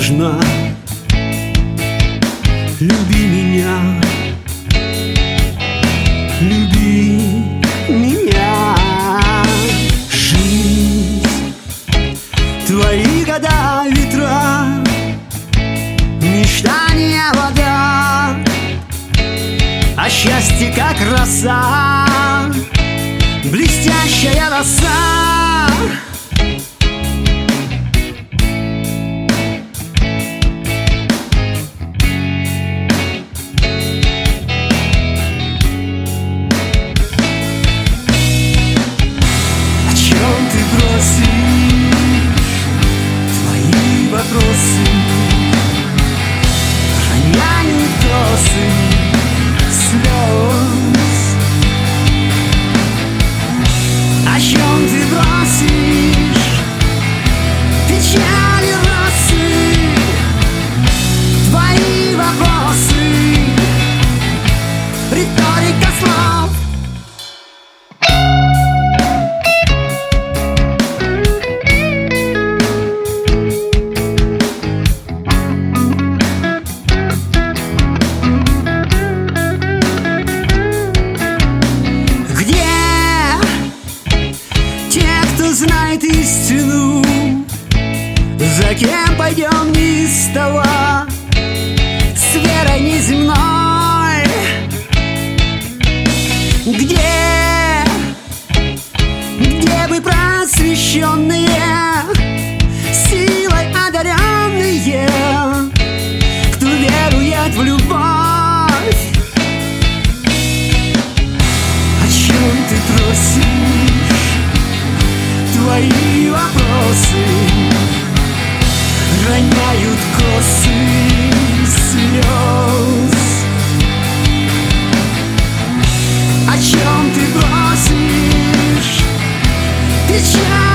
нежно, люби меня, люби меня. Жизнь, твои года, ветра, мечтания, вода, а счастье как роса, блестящая роса. О чем ты просишь? Твои вопросы роняют косы слез. О чем ты просишь? Печали росы, твои вопросы, риторика слов. Знает истину, за кем пойдем неистово, с верой неземной. Где бы просвещенные, силой одаренные, кто верует в любовь? О чем ты просишь? Твои вопросы роняют косы слез. О чем ты просишь? Печаль